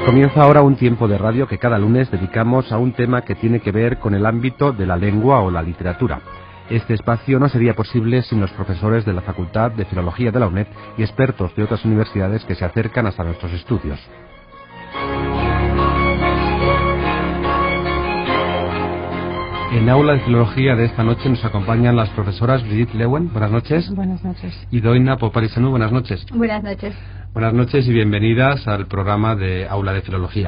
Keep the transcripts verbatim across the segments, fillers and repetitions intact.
Comienza ahora un tiempo de radio que cada lunes dedicamos a un tema que tiene que ver con el ámbito de la lengua o la literatura. Este espacio no sería posible sin los profesores de la Facultad de Filología de la UNED y expertos de otras universidades que se acercan hasta nuestros estudios. En Aula de Filología de esta noche nos acompañan las profesoras Brigitte Leeuwen, buenas noches. Buenas noches. Y Doina Poparisanu, buenas noches. Buenas noches. Buenas noches y bienvenidas al programa de Aula de Filología.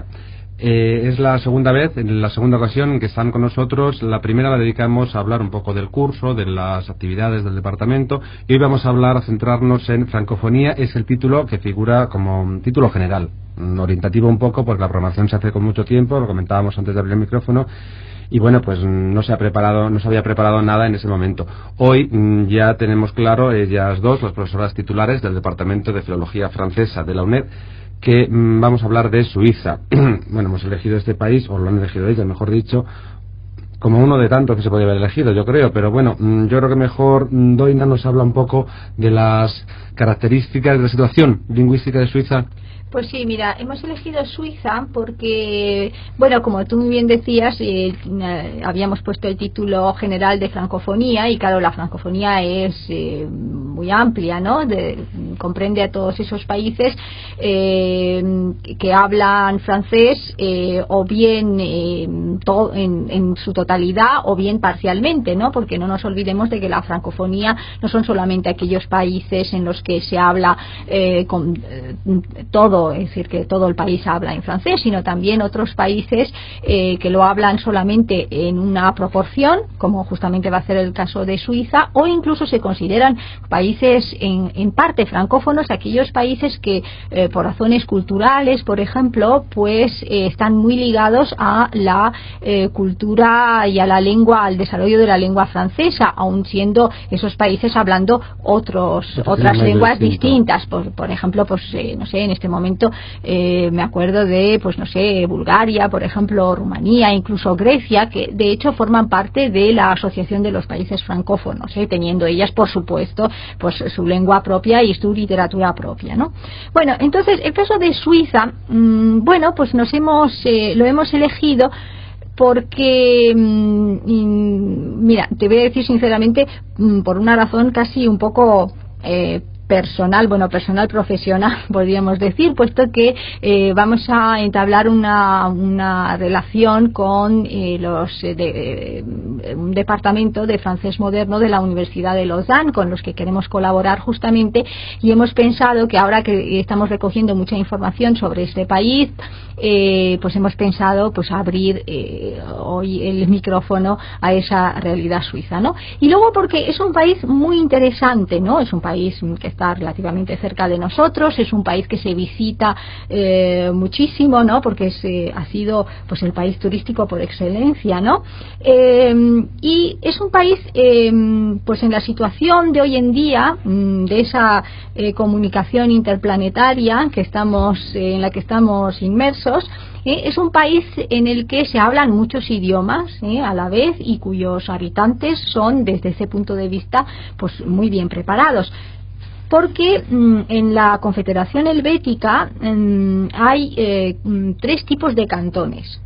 Eh, es la segunda vez, en la segunda ocasión en que están con nosotros. La primera la dedicamos a hablar un poco del curso, de las actividades del departamento, y hoy vamos a hablar, a centrarnos en francofonía. Es el título que figura como título general, orientativo un poco, porque la programación se hace con mucho tiempo, lo comentábamos antes de abrir el micrófono, y bueno, pues no se ha preparado, no se había preparado nada en ese momento. Hoy ya tenemos claro, ellas dos, las profesoras titulares del Departamento de Filología Francesa de la UNED, que mmm, vamos a hablar de Suiza. Bueno, hemos elegido este país, o lo han elegido ellas, mejor dicho, como uno de tantos que se podía haber elegido, yo creo, pero bueno, yo creo que mejor Doina nos habla un poco de las características de la situación lingüística de Suiza. Pues sí, mira, hemos elegido Suiza porque, bueno, como tú muy bien decías, eh, habíamos puesto el título general de francofonía, y claro, la francofonía es eh, muy amplia, ¿no? De, comprende a todos esos países eh, que hablan francés, eh, o bien eh, to, en, en su totalidad o bien parcialmente, ¿no? Porque no nos olvidemos de que la francofonía no son solamente aquellos países en los que se habla eh, con eh, todo, es decir, que todo el país habla en francés, sino también otros países eh, que lo hablan solamente en una proporción, como justamente va a ser el caso de Suiza, o incluso se consideran países en, en parte francófonos, aquellos países que eh, por razones culturales, por ejemplo, pues eh, están muy ligados a la eh, cultura y a la lengua, al desarrollo de la lengua francesa, aun siendo esos países hablando otros, otras lenguas distintas. Por, por ejemplo, pues eh, no sé, en este momento Eh, me acuerdo de, pues no sé, Bulgaria, por ejemplo, Rumanía, incluso Grecia, que de hecho forman parte de la Asociación de los Países Francófonos, ¿eh? Teniendo ellas, por supuesto, pues su lengua propia y su literatura propia, ¿no? Bueno, entonces, el caso de Suiza, mmm, bueno, pues nos hemos, eh, lo hemos elegido porque, mmm, mira, te voy a decir sinceramente, mmm, por una razón casi un poco eh, personal, bueno, personal profesional, podríamos decir, puesto que eh, vamos a entablar una, una relación con eh, los eh, de, eh, un departamento de francés moderno de la Universidad de Lausanne, con los que queremos colaborar justamente, y hemos pensado que ahora que estamos recogiendo mucha información sobre este país, eh, pues hemos pensado pues abrir eh, hoy el micrófono a esa realidad suiza, ¿no? Y luego porque es un país muy interesante, ¿no? Es un país que está relativamente cerca de nosotros, es un país que se visita eh, muchísimo, ¿no? Porque es, eh, ha sido pues el país turístico por excelencia, ¿no? Eh, y es un país eh, pues en la situación de hoy en día, de esa eh, comunicación interplanetaria que estamos eh, en la que estamos inmersos, Eh, es un país en el que se hablan muchos idiomas eh, a la vez, y cuyos habitantes son, desde ese punto de vista, pues muy bien preparados. Porque mmm, en la Confederación Helvética mmm, hay eh, tres tipos de cantones.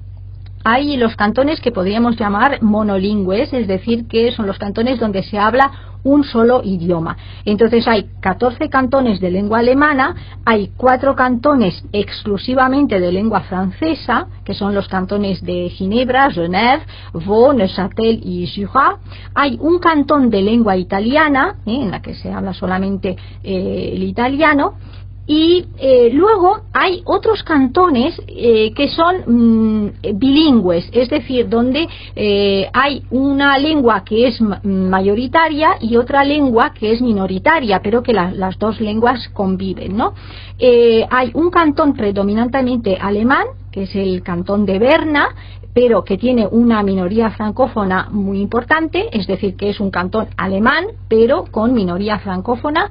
Hay los cantones que podríamos llamar monolingües, es decir, que son los cantones donde se habla un solo idioma. Entonces hay catorce cantones de lengua alemana, hay cuatro cantones exclusivamente de lengua francesa, que son los cantones de Ginebra, Genève, Vaud, Neuchâtel y Jura. Hay un cantón de lengua italiana, ¿eh? en la que se habla solamente eh, el italiano. Y eh, luego hay otros cantones eh, que son mmm, bilingües, es decir, donde eh, hay una lengua que es mayoritaria y otra lengua que es minoritaria, pero que la, las dos lenguas conviven, ¿no? Eh, hay un cantón predominantemente alemán, que es el cantón de Berna, pero que tiene una minoría francófona muy importante, es decir, que es un cantón alemán, pero con minoría francófona.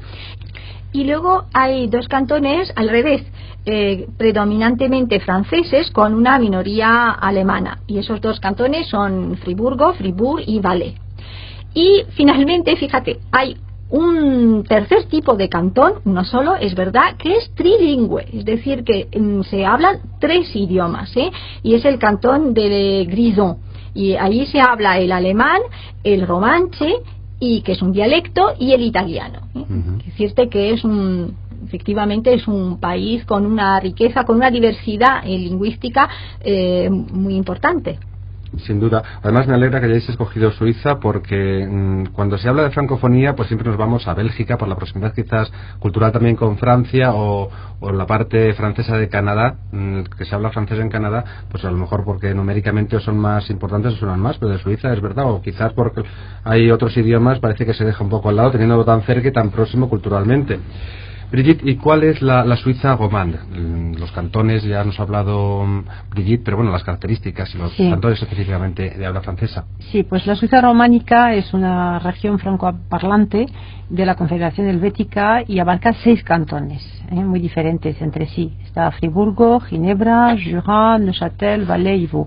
Y luego hay dos cantones al revés, eh, predominantemente franceses con una minoría alemana, y esos dos cantones son Friburgo, Fribourg y Valais. Y finalmente, fíjate, hay un tercer tipo de cantón, no solo, es verdad que es trilingüe, es decir, que mm, se hablan tres idiomas, ¿eh? Y es el cantón de Grisons, y ahí se habla el alemán, el romanche, y que es un dialecto, y el italiano, ¿eh? Uh-huh. Es decirte que es un, efectivamente es un país con una riqueza, con una diversidad eh, lingüística eh, muy importante. Sin duda. Además me alegra que hayáis escogido Suiza porque mmm, cuando se habla de francofonía pues siempre nos vamos a Bélgica por la proximidad quizás cultural también con Francia o, o la parte francesa de Canadá, mmm, que se habla francés en Canadá, pues a lo mejor porque numéricamente son más importantes o suenan más, pero de Suiza es verdad, o quizás porque hay otros idiomas parece que se deja un poco al lado teniéndolo tan cerca y tan próximo culturalmente. Brigitte, ¿y cuál es la, la Suiza romande? Los cantones, ya nos ha hablado Brigitte, pero bueno, las características y los sí. cantones específicamente de habla francesa. Sí, pues la Suiza románica es una región francoparlante de la Confederación Helvética y abarca seis cantones, ¿eh? muy diferentes entre sí. Está Friburgo, Ginebra, Jura, Neuchâtel, Valais y Vaud.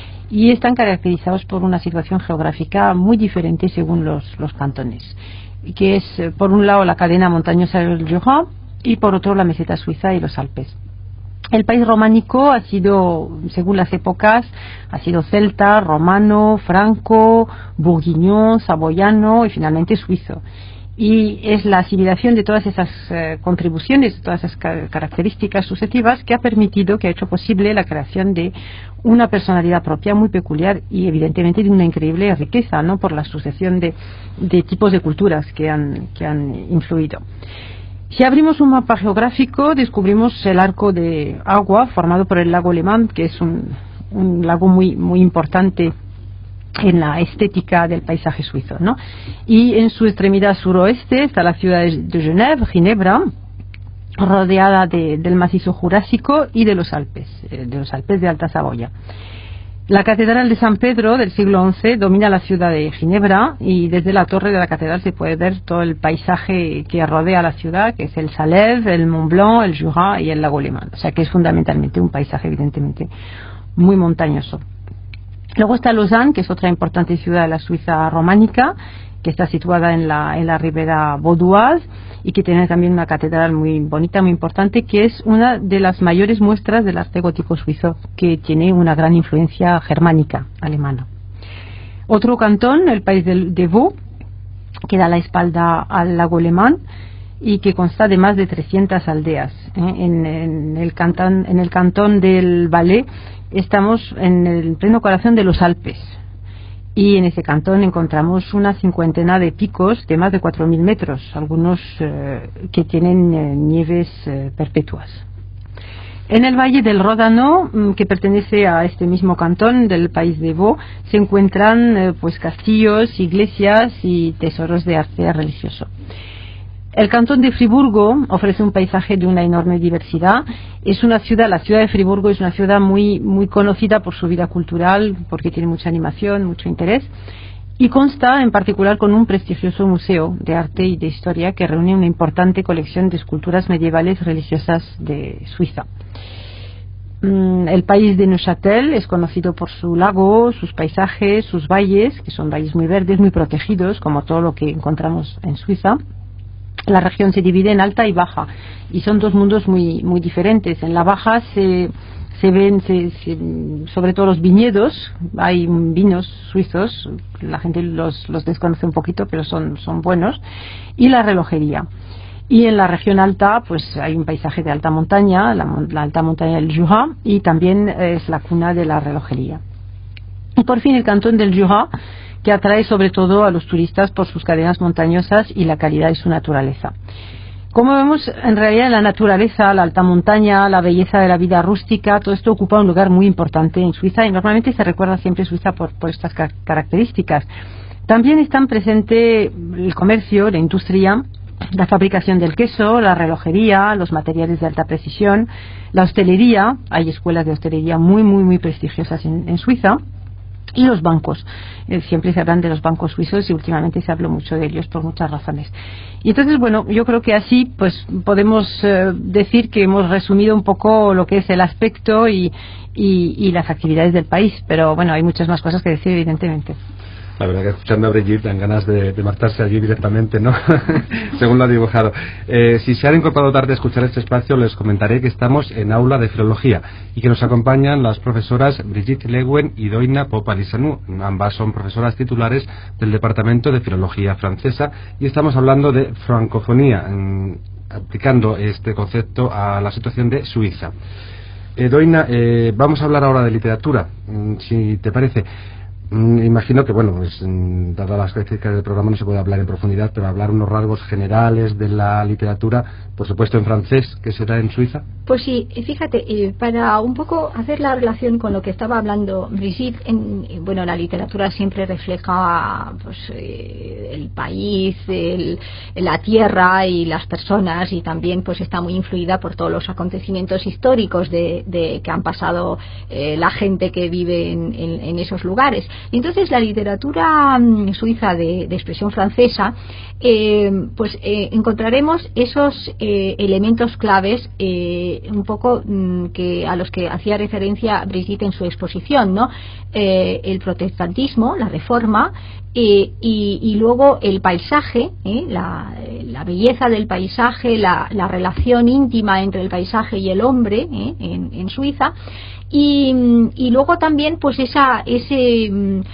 Y están caracterizados por una situación geográfica muy diferente según los, los cantones, que es por un lado la cadena montañosa del Jura y por otro la meseta suiza y los Alpes. El país románico ha sido, según las épocas, ha sido celta, romano, franco, bourguignon, saboyano y finalmente suizo. Y es la asimilación de todas esas eh, contribuciones, de todas esas ca- características sucesivas que ha permitido, que ha hecho posible la creación de una personalidad propia muy peculiar y evidentemente de una increíble riqueza, ¿no? Por la sucesión de, de tipos de culturas que han, que han influido. Si abrimos un mapa geográfico, descubrimos el arco de agua formado por el lago Le Mans, que es un, un lago muy, muy importante en la estética del paisaje suizo, ¿no? Y en su extremidad suroeste está la ciudad de Genève, Ginebra, rodeada de, del macizo jurásico y de los Alpes, de los Alpes de Alta Saboya. La catedral de San Pedro del siglo once domina la ciudad de Ginebra y desde la torre de la catedral se puede ver todo el paisaje que rodea la ciudad, que es el Salève, el Mont Blanc, el Jura y el lago Le Mans. O sea que es fundamentalmente un paisaje evidentemente muy montañoso. Luego está Lausanne, que es otra importante ciudad de la Suiza románica, que está situada en la, en la ribera vaudoise y que tiene también una catedral muy bonita, muy importante, que es una de las mayores muestras del arte gótico suizo, que tiene una gran influencia germánica, alemana. Otro cantón, el país de, de Vaud, que da la espalda al lago Le Mans y que consta de más de trescientas aldeas. ¿eh? En, en, el cantón, en el cantón del Valais estamos en el pleno corazón de los Alpes y en ese cantón encontramos una cincuentena de picos de más de cuatro mil metros, algunos eh, que tienen eh, nieves eh, perpetuas. En el valle del Ródano, que pertenece a este mismo cantón del país de Vaud, se encuentran eh, pues castillos, iglesias y tesoros de arte religioso. El cantón de Friburgo ofrece un paisaje de una enorme diversidad. Es una ciudad, la ciudad de Friburgo es una ciudad muy, muy conocida por su vida cultural, porque tiene mucha animación, mucho interés, y consta en particular con un prestigioso museo de arte y de historia que reúne una importante colección de esculturas medievales religiosas de Suiza. El país de Neuchâtel es conocido por su lago, sus paisajes, sus valles, que son valles muy verdes, muy protegidos, como todo lo que encontramos en Suiza. La región se divide en alta y baja y son dos mundos muy muy diferentes. En la baja se, se ven se, se, sobre todo los viñedos, hay vinos suizos, la gente los, los desconoce un poquito pero son, son buenos, y la relojería. Y en la región alta pues hay un paisaje de alta montaña, la, la alta montaña del Jura, y también es la cuna de la relojería. Y por fin el cantón del Jura, que atrae sobre todo a los turistas por sus cadenas montañosas y la calidad de su naturaleza. Como vemos, en realidad la naturaleza, la alta montaña, la belleza de la vida rústica, todo esto ocupa un lugar muy importante en Suiza y normalmente se recuerda siempre Suiza por, por estas ca- características. También están presentes el comercio, la industria, la fabricación del queso, la relojería, los materiales de alta precisión, la hostelería, hay escuelas de hostelería muy, muy, muy prestigiosas en, en Suiza, y los bancos. Eh, siempre se hablan de los bancos suizos y últimamente se habla mucho de ellos por muchas razones. Y entonces, bueno, yo creo que así pues podemos eh, decir que hemos resumido un poco lo que es el aspecto y, y, y las actividades del país, pero bueno, hay muchas más cosas que decir, evidentemente. La verdad que escuchando a Brigitte dan ganas de, de marcharse allí directamente, ¿no? Según lo ha dibujado. Eh, si se han incorporado tarde a escuchar este espacio, les comentaré que estamos en aula de filología y que nos acompañan las profesoras Brigitte Leeuwen y Doina Popa-Lissanu. Ambas son profesoras titulares del Departamento de Filología Francesa y estamos hablando de francofonía, en, aplicando este concepto a la situación de Suiza. Eh, Doina, eh, vamos a hablar ahora de literatura, si te parece. Imagino que, bueno, pues, dadas las características del programa no se puede hablar en profundidad, pero hablar unos rasgos generales de la literatura, por supuesto en francés, ¿qué será en Suiza? Pues sí, fíjate, eh, para un poco hacer la relación con lo que estaba hablando Brigitte, en, bueno, la literatura siempre refleja pues, eh, el país, el, la tierra y las personas, y también pues está muy influida por todos los acontecimientos históricos de, de que han pasado eh, la gente que vive en, en, en esos lugares. Y entonces la literatura mm, suiza de, de expresión francesa, eh, pues eh, encontraremos esos eh, elementos claves eh, un poco mm, que a los que hacía referencia Brigitte en su exposición, ¿no? Eh, el protestantismo, la reforma, eh, y, y luego el paisaje, ¿eh? la, la belleza del paisaje, la, la relación íntima entre el paisaje y el hombre, ¿eh? en, en Suiza. Y, y luego también pues esa ese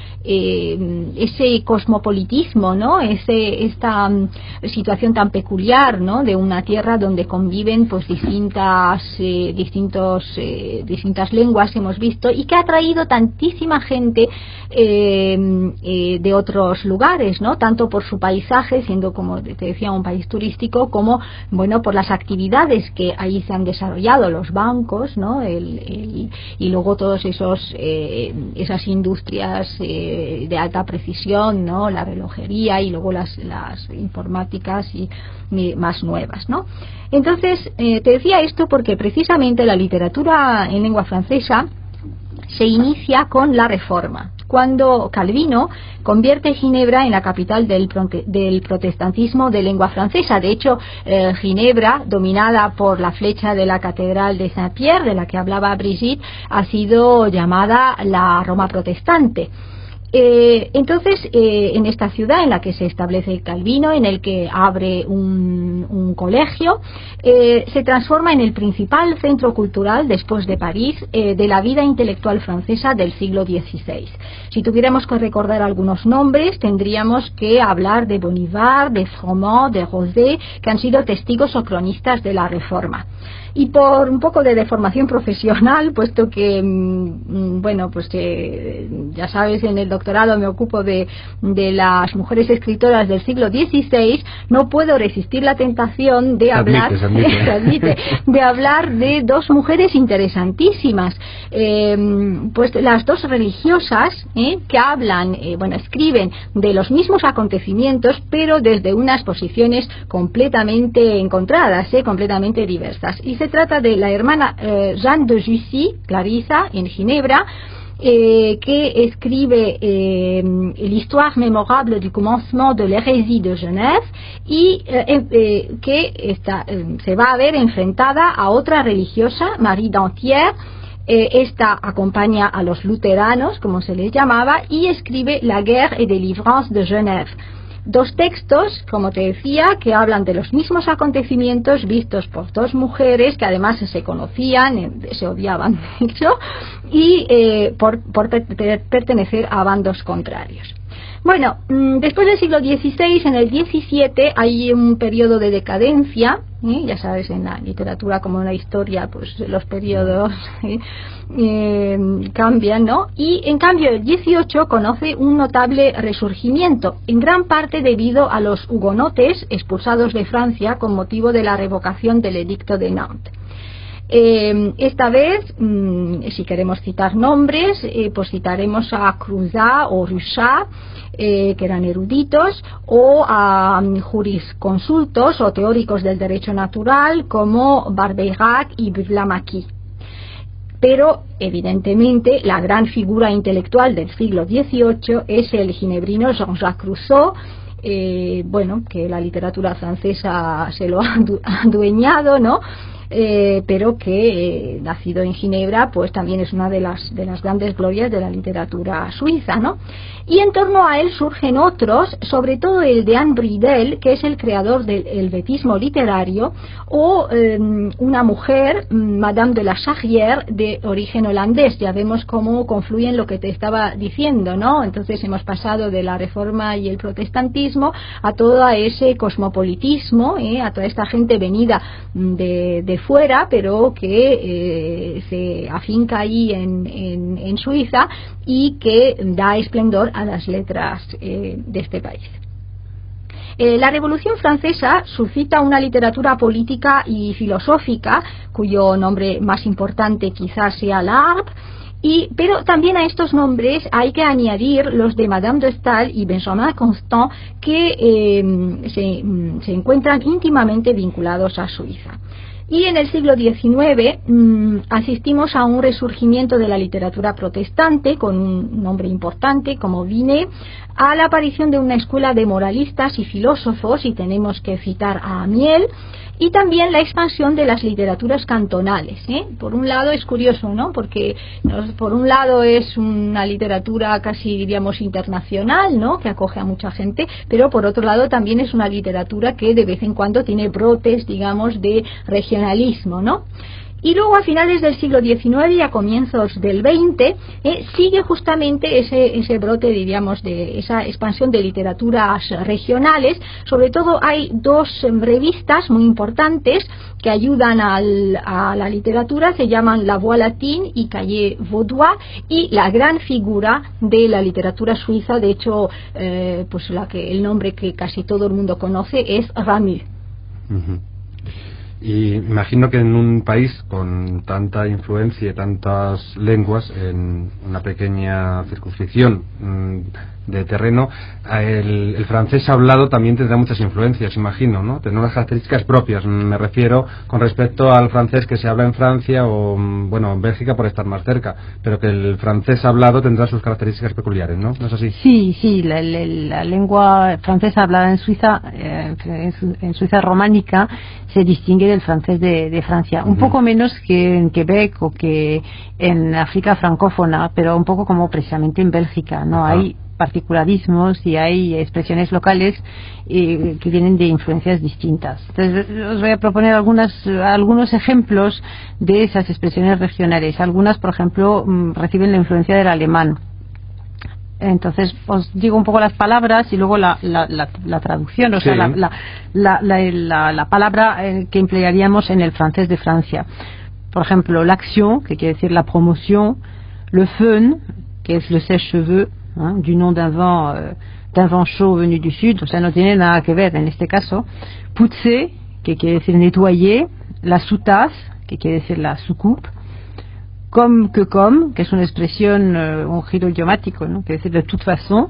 eh, ese cosmopolitismo, ¿no? Ese esta um, situación tan peculiar, ¿no? De una tierra donde conviven pues distintas eh, distintos eh, distintas lenguas, hemos visto, y que ha traído tantísima gente eh, eh, de otros lugares, ¿no? Tanto por su paisaje, siendo, como te decía, un país turístico, como bueno por las actividades que ahí se han desarrollado, los bancos, ¿no? el, el y luego todos esos eh, esas industrias eh, de alta precisión, ¿no? La relojería y luego las, las informáticas y, y más nuevas, ¿no? Entonces eh, te decía esto porque precisamente la literatura en lengua francesa se inicia con la Reforma, cuando Calvino convierte Ginebra en la capital del, del protestantismo de lengua francesa. De hecho, eh, Ginebra, dominada por la flecha de la Catedral de Saint-Pierre, de la que hablaba Brigitte, ha sido llamada la Roma protestante. Eh, entonces, eh, en esta ciudad en la que se establece Calvino, en el que abre un, un colegio, eh, se transforma en el principal centro cultural, después de París, eh, de la vida intelectual francesa del siglo dieciséis. Si tuviéramos que recordar algunos nombres, tendríamos que hablar de Bonnivard, de Froment, de Rosé, que han sido testigos o cronistas de la Reforma. Y por un poco de deformación profesional, puesto que, mmm, bueno, pues eh, ya sabes, en el doctorado me ocupo de, de las mujeres escritoras del siglo dieciséis, no puedo resistir la tentación de hablar, admite, admite. admite, de hablar de dos mujeres interesantísimas, eh, pues las dos religiosas eh, que hablan, eh, bueno, escriben de los mismos acontecimientos, pero desde unas posiciones completamente encontradas, eh, completamente diversas. Y se trata de la hermana eh, Jeanne de Jussy, Clarissa, en Ginebra, eh, que escribe eh, l'histoire mémorable du commencement de l'hérésie de Genève, y eh, eh, que está, eh, se va a ver enfrentada a otra religiosa, Marie Dantière. Eh, esta acompaña a los luteranos, como se les llamaba, y escribe La guerre et délivrance de Genève. Dos textos, como te decía, que hablan de los mismos acontecimientos vistos por dos mujeres que además se conocían, se odiaban, de hecho, y eh, por, por pertenecer a bandos contrarios. Bueno, después del siglo dieciséis, en el diecisiete hay un periodo de decadencia, ¿eh? Ya sabes, en la literatura como en la historia, pues los periodos ¿eh? Eh, cambian, ¿no? Y en cambio el dieciocho conoce un notable resurgimiento, en gran parte debido a los hugonotes expulsados de Francia con motivo de la revocación del edicto de Nantes. Eh, esta vez, mmm, si queremos citar nombres, eh, pues citaremos a Cruzat o Ruchat, eh, que eran eruditos, o a um, jurisconsultos o teóricos del derecho natural como Barbeyrac y Burlamaqui. Pero, evidentemente, la gran figura intelectual del siglo dieciocho es el ginebrino Jean-Jacques Rousseau, Eh, bueno, que la literatura francesa se lo ha adueñado, ¿no? eh, pero que eh, nacido en Ginebra, pues también es una de las de las grandes glorias de la literatura suiza, ¿no? Y en torno a él surgen otros, sobre todo el de Anne Bridel, que es el creador del helvetismo literario, o eh, una mujer, Madame de la Charrière, de origen holandés. Ya vemos cómo confluyen lo que te estaba diciendo, ¿no? Entonces hemos pasado de la Reforma y el protestantismo a todo ese cosmopolitismo, ¿eh? A toda esta gente venida de, de fuera, pero que eh, se afinca ahí en, en, en Suiza y que da esplendor a las letras eh, de este país. Eh, la Revolución Francesa suscita una literatura política y filosófica, cuyo nombre más importante quizás sea l'Arbre, y, pero también a estos nombres hay que añadir los de Madame de Staël y Benjamin Constant, que eh, se, se encuentran íntimamente vinculados a Suiza. Y en el siglo diecinueve mmm, asistimos a un resurgimiento de la literatura protestante con un nombre importante como Binet, a la aparición de una escuela de moralistas y filósofos, y tenemos que citar a Amiel, y también la expansión de las literaturas cantonales, ¿eh? Por un lado es curioso, ¿no? Porque por un lado es una literatura casi diríamos internacional, ¿no? Que acoge a mucha gente, pero por otro lado también es una literatura que de vez en cuando tiene brotes, digamos, de regionalismo, ¿no? Y luego a finales del siglo diecinueve y a comienzos del veinte eh, sigue justamente ese, ese brote, diríamos, de esa expansión de literaturas regionales. Sobre todo hay dos revistas muy importantes que ayudan al, a la literatura, se llaman La Voix Latine y Cahiers Vaudois, y la gran figura de la literatura suiza, de hecho, eh, pues la que el nombre que casi todo el mundo conoce es Ramus. Uh-huh. Y imagino que en un país con tanta influencia y tantas lenguas, en una pequeña circunscripción mmm, de terreno, el, el francés hablado también tendrá muchas influencias, imagino, ¿no? Tendrá unas características propias, me refiero con respecto al francés que se habla en Francia o, bueno, en Bélgica por estar más cerca, pero que el francés hablado tendrá sus características peculiares, ¿no? ¿No es así? Sí, sí, la, la, la lengua francesa hablada en Suiza, eh, en Suiza románica, se distingue del francés de, de Francia, uh-huh. Un poco menos que en Quebec o que en África francófona, pero un poco como precisamente en Bélgica, ¿no? Uh-huh. Hay particularismos y hay expresiones locales eh, que vienen de influencias distintas. Entonces os voy a proponer algunas, algunos ejemplos de esas expresiones regionales. Algunas, por ejemplo, reciben la influencia del alemán. Entonces os digo un poco las palabras y luego la, la, la, la traducción, o sí. sea, la, la, la, la, la, la palabra que emplearíamos en el francés de Francia. Por ejemplo, l'action, que quiere decir la promoción, le fun, que es le sèche-cheveux, ¿eh? Du nom d'un vent, euh, d'un vent chaud venu du sud, o sea, no tiene nada que ver en este caso. Pousser, que quiere decir nettoyer, la soutasse, que quiere decir la soucoupe, comme que comme, que es una expresión, euh, un giro idiomático, ¿no? Quiere decir de toute façon,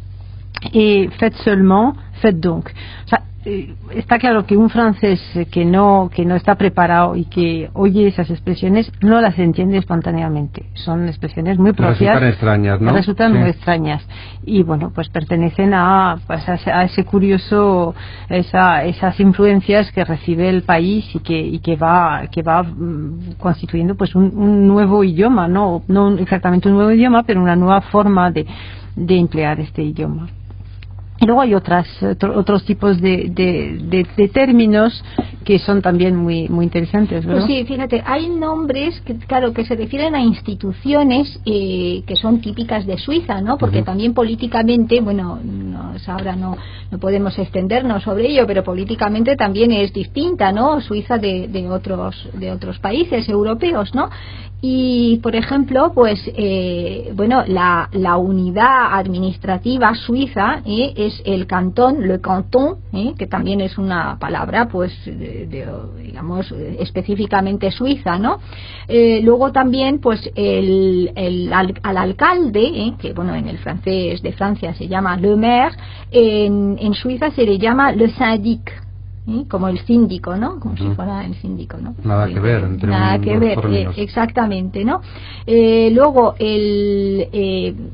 et faites seulement, faites donc. O sea, eh, está claro que un francés que no que no está preparado y que oye esas expresiones no las entiende espontáneamente. Son expresiones muy propias. Resultan extrañas, ¿no? Resultan sí. muy extrañas. Y bueno, pues pertenecen a, pues a, a ese curioso, esa, esas influencias que recibe el país y que y que va que va mm, constituyendo pues un, un nuevo idioma, no no exactamente un nuevo idioma, pero una nueva forma de de emplear este idioma. Y luego hay otras, otro, otros tipos de, de, de, de términos que son también muy muy interesantes, ¿verdad? Pues sí, fíjate, hay nombres que, claro, que se refieren a instituciones eh, que son típicas de Suiza, ¿no? Porque uh-huh. también políticamente, bueno, no, ahora no, no podemos extendernos sobre ello, pero políticamente también es distinta, ¿no? Suiza de, de otros de otros países europeos, ¿no? Y, por ejemplo, pues, eh, bueno, la, la unidad administrativa suiza eh, es el cantón, le canton, eh, que también es una palabra, pues, de, de, digamos, específicamente suiza, ¿no? Eh, luego también, pues, el, el al, al alcalde, eh, que, bueno, en el francés de Francia se llama le maire, en, en Suiza se le llama le syndic. ¿Sí? Como el síndico, ¿no? Como uh-huh. si fuera el síndico, ¿no? Nada que ver entre Nada un, que ver, eh, exactamente, ¿no? Eh, luego el eh,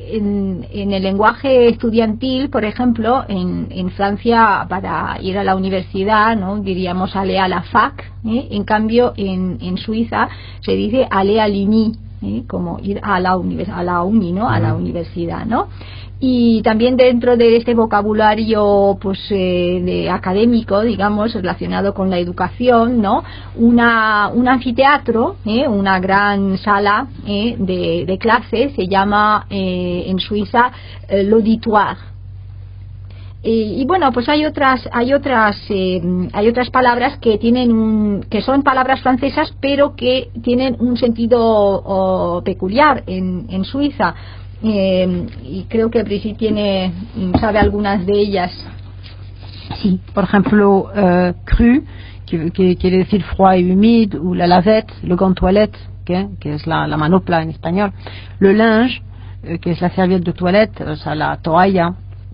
en, en el lenguaje estudiantil, por ejemplo, en, en Francia, para ir a la universidad, ¿no?, diríamos aller à la fac, ¿eh? En cambio, en, en Suiza se dice aller à l'uni, ¿eh?, como ir a la, univers a la uni, ¿no?, a la universidad, ¿no? Y también dentro de este vocabulario, pues, eh, de académico, digamos, relacionado con la educación, ¿no?, una, un anfiteatro, ¿eh?, una gran sala, ¿eh?, de, de clase, se llama eh, en Suiza eh, l'auditoire. Y, y bueno, pues hay otras hay otras eh, hay otras palabras que tienen un, que son palabras francesas, pero que tienen un sentido oh, peculiar en, en Suiza. Eh, y creo que Brigitte tiene, sabe algunas de ellas. Sí, por ejemplo, euh, cru, qui, qui quiere decir froid y humide, ou la lavette, le gant toilette, que, que es la, la manopla en español, le linge, euh, que es la serviette de toilette, o sea, la toalla,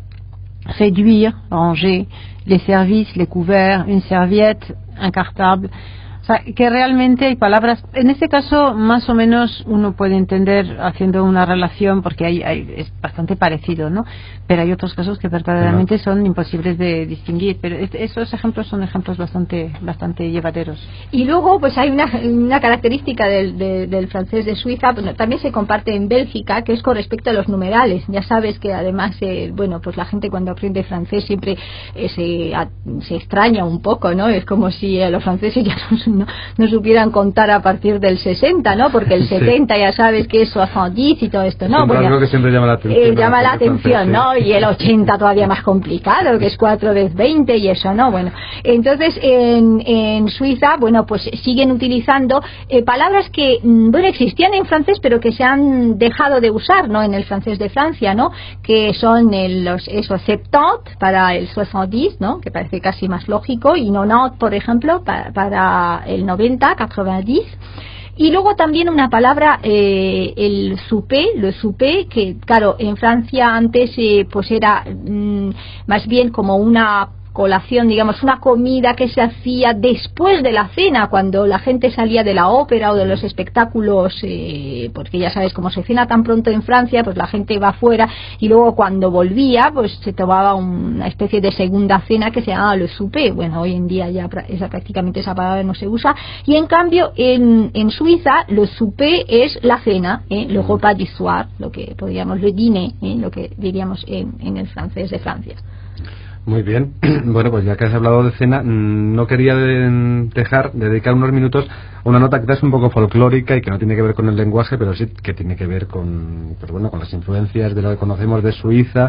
réduire, ranger, les services, les couverts, une serviette, un cartable. O sea, que realmente hay palabras, en este caso más o menos uno puede entender haciendo una relación, porque hay, hay, es bastante parecido, ¿no? Pero hay otros casos que verdaderamente son imposibles de distinguir, pero este, esos ejemplos son ejemplos bastante bastante llevaderos. Y luego pues hay una, una característica del, de, del francés de Suiza, bueno, también se comparte en Bélgica, que es con respecto a los numerales. Ya sabes que además, eh, bueno, pues la gente cuando aprende francés siempre eh, se, a, se extraña un poco, ¿no? Es como si eh, los franceses ya no, no, no supieran contar a partir del sesenta, ¿no? Porque el setenta sí. Ya sabes que es soixante y todo esto, ¿no? Es bueno, algo que siempre llama la atención. Eh, llama la atención, ¿no? Y el ochenta todavía más complicado, que es cuatro veces veinte y eso, ¿no? Bueno, entonces en, en Suiza, bueno, pues siguen utilizando eh, palabras que, bueno, existían en francés, pero que se han dejado de usar, ¿no? En el francés de Francia, ¿no? Que son el, los, esos setenta para el soixante, ¿no? Que parece casi más lógico, y noventa, por ejemplo, para, para el noventa, ochenta. Y luego también una palabra, eh, el souper, le souper, que claro, en Francia antes eh, pues era mm, más bien como una colación, digamos, una comida que se hacía después de la cena, cuando la gente salía de la ópera o de los espectáculos, eh, porque ya sabes, como se cena tan pronto en Francia, pues la gente va afuera y luego cuando volvía, pues se tomaba una especie de segunda cena que se llamaba le souper. Bueno, hoy en día ya esa, prácticamente esa palabra no se usa, y en cambio en, en Suiza le souper es la cena, eh, le repas du soir, lo que podríamos, le dîner, eh, lo que diríamos en, en el francés de Francia. Muy bien. Bueno, pues ya que has hablado de cena, no quería de dejar de dedicar unos minutos a una nota quizás un poco folclórica y que no tiene que ver con el lenguaje, pero sí que tiene que ver con, pues bueno, con las influencias de lo que conocemos de Suiza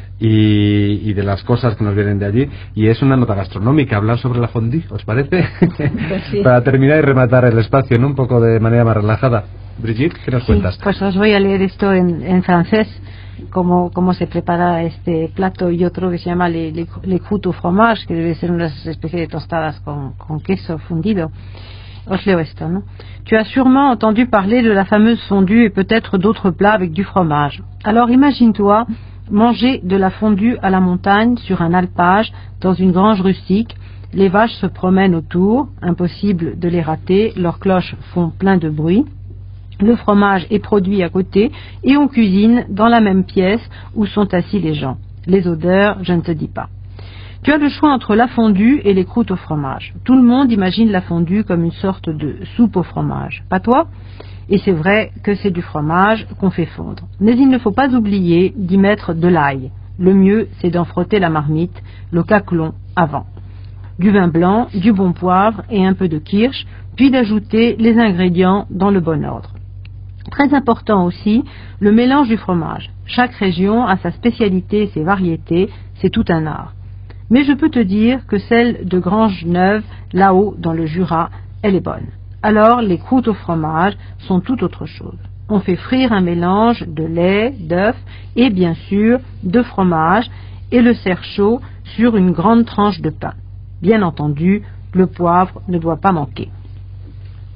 y, y de las cosas que nos vienen de allí. Y es una nota gastronómica, hablar sobre la fondue, ¿os parece? Pues sí. Para terminar y rematar el espacio, ¿no? Un poco de manera más relajada. Brigitte, ¿qué nos sí, cuentas? Pues os voy a leer esto en, en francés. Cómo, cómo se prepara este plato, y otro que se llama les, les, les croûtes au fromage, que debe ser una especie de tostadas con, con queso fundido. Os leo esto, ¿no? Tu as sûrement entendu parler de la fameuse fondue et peut-être d'autres plats avec du fromage. Alors imagine-toi manger de la fondue à la montagne sur un alpage dans une grange rustique. Les vaches se promènent autour, impossible de les rater, leurs cloches font plein de bruit. Le fromage est produit à côté et on cuisine dans la même pièce où sont assis les gens. Les odeurs, je ne te dis pas. Tu as le choix entre la fondue et les croûtes au fromage. Tout le monde imagine la fondue comme une sorte de soupe au fromage. Pas toi ? Et c'est vrai que c'est du fromage qu'on fait fondre. Mais il ne faut pas oublier d'y mettre de l'ail. Le mieux, c'est d'en frotter la marmite, le caclon, avant. Du vin blanc, du bon poivre et un peu de kirsch, puis d'ajouter les ingrédients dans le bon ordre. Très important aussi, le mélange du fromage. Chaque région a sa spécialité et ses variétés, c'est tout un art. Mais je peux te dire que celle de Grange-Neuve, là-haut dans le Jura, elle est bonne. Alors les croûtes au fromage sont tout autre chose. On fait frire un mélange de lait, d'œuf et bien sûr de fromage et le sert chaud sur une grande tranche de pain. Bien entendu, le poivre ne doit pas manquer.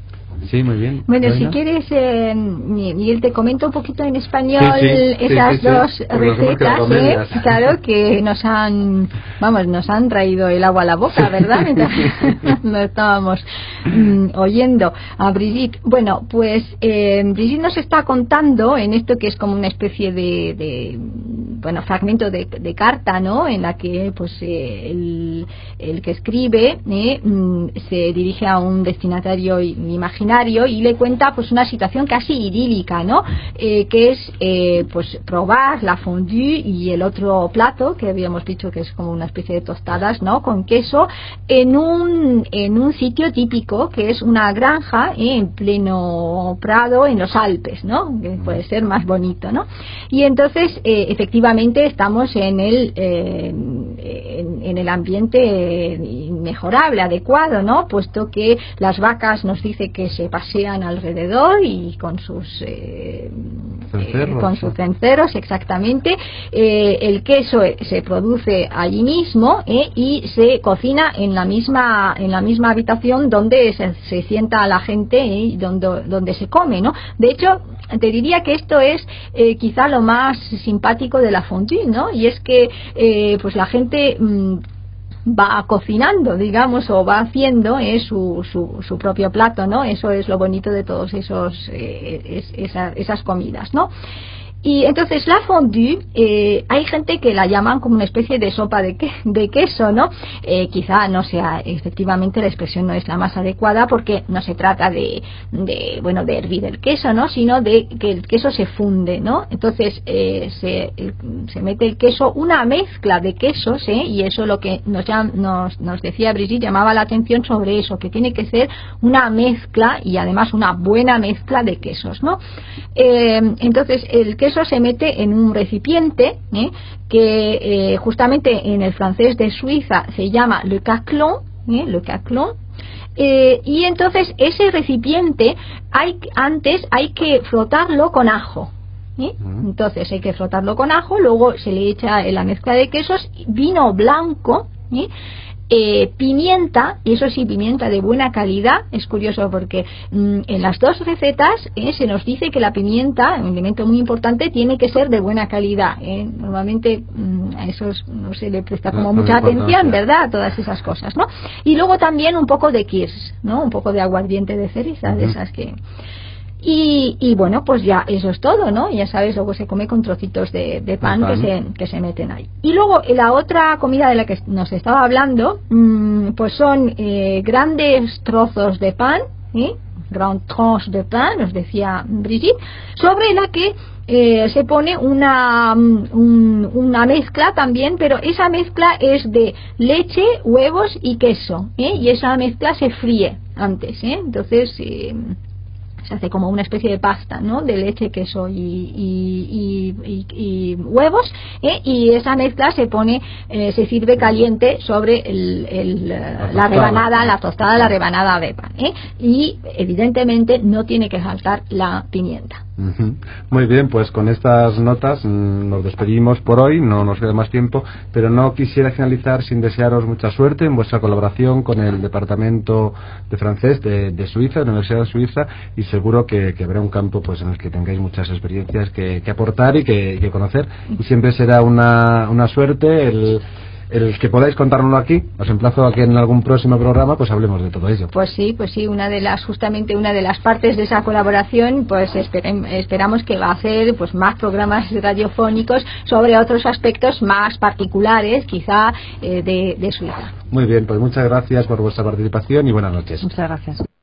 Sí, muy bien. Bueno, Bueno. si quieres, eh, Miguel, te comento un poquito en español sí, sí, esas sí, sí, dos sí. recetas, ¿eh? Claro, que nos han, vamos, nos han traído el agua a la boca, ¿verdad? Mientras lo estábamos mm, oyendo a Brigitte. Bueno, pues eh, Brigitte nos está contando en esto que es como una especie de, de bueno, fragmento de, de carta, ¿no? En la que, pues, eh, el, el que escribe eh, mm, se dirige a un destinatario imaginario y le cuenta, pues, una situación casi idílica, ¿no? Eh, que es, eh, pues, probar la fondue y el otro plato que habíamos dicho que es como una especie de tostadas, ¿no? Con queso en un en un sitio típico que es una granja eh, en pleno prado en los Alpes, ¿no? Que puede ser más bonito, ¿no? Y entonces, eh, efectivamente, estamos en el eh, en, en el ambiente inmejorable, adecuado, ¿no? Puesto que las vacas nos dice que se pasean alrededor y con sus eh, cencerros, eh, con sus cencerros, exactamente. Eh, el queso se produce allí mismo eh, y se cocina en la misma en la misma habitación donde se, se sienta la gente y eh, donde donde se come, ¿no? De hecho, te diría que esto es eh, quizá lo más simpático de la fondue, ¿no? Y es que eh, pues la gente mmm, va cocinando, digamos, o va haciendo eh, su, su, su propio plato, ¿no? Eso es lo bonito de todos esos eh, es, esa, esas comidas, ¿no? Y entonces la fondue, eh, hay gente que la llaman como una especie de sopa de, que, de queso, ¿no? Eh, quizá no sea, efectivamente la expresión no es la más adecuada porque no se trata de, de bueno, de hervir el queso, ¿no? Sino de que el queso se funde, ¿no? Entonces eh, se, se mete el queso, una mezcla de quesos, ¿eh? Y eso lo que nos, nos, nos decía Brigitte, llamaba la atención sobre eso, que tiene que ser una mezcla y además una buena mezcla de quesos, ¿no? Eh, entonces el queso se mete en un recipiente ¿eh? que eh, justamente en el francés de Suiza se llama le caclon, ¿eh? le caclon. Eh, y entonces ese recipiente hay antes hay que frotarlo con ajo. ¿eh? Entonces hay que frotarlo con ajo, luego se le echa la mezcla de quesos, vino blanco, ¿eh? Eh, pimienta, y eso sí, pimienta de buena calidad. Es curioso porque mmm, en las dos recetas eh, se nos dice que la pimienta, un elemento muy importante, tiene que ser de buena calidad. Eh. Normalmente mmm, a eso no se le presta como no, mucha atención, ¿verdad? A todas esas cosas, ¿no? Y luego también un poco de kirsch, ¿no? Un poco de aguardiente de cereza, uh-huh. de esas que... Y, y bueno, pues ya eso es todo, ¿no? Ya sabes, luego se come con trocitos de, de pan, pan. Que, se, que se meten ahí. Y luego la otra comida de la que nos estaba hablando, mmm, pues son eh, grandes trozos de pan, ¿eh? Grand tranche de pan, nos decía Brigitte, sobre la que eh, se pone una, un, una mezcla también, pero esa mezcla es de leche, huevos y queso, ¿eh? Y esa mezcla se fríe antes, ¿eh? Entonces... Eh, se hace como una especie de pasta, ¿no? De leche, queso y, y, y, y, y huevos, ¿eh? Y esa mezcla se pone, eh, se sirve caliente sobre el, el, la, la rebanada, la tostada, la rebanada de pan, ¿eh? Y evidentemente no tiene que faltar la pimienta. Uh-huh. Muy bien, pues con estas notas mmm, nos despedimos por hoy, no nos queda más tiempo, pero no quisiera finalizar sin desearos mucha suerte en vuestra colaboración con el Departamento de Francés de, de Suiza, de la Universidad de Suiza, y seguro que, que habrá un campo pues en el que tengáis muchas experiencias que, que aportar y que, que conocer, y siempre será una, una suerte el el que podáis contárnoslo aquí. Os emplazo a que en algún próximo programa pues hablemos de todo ello. Pues sí, pues sí, una de las justamente una de las partes de esa colaboración, pues esperem, esperamos que va a hacer pues más programas radiofónicos sobre otros aspectos más particulares, quizá eh, de, de Suiza. Muy bien, pues muchas gracias por vuestra participación y buenas noches. Muchas gracias.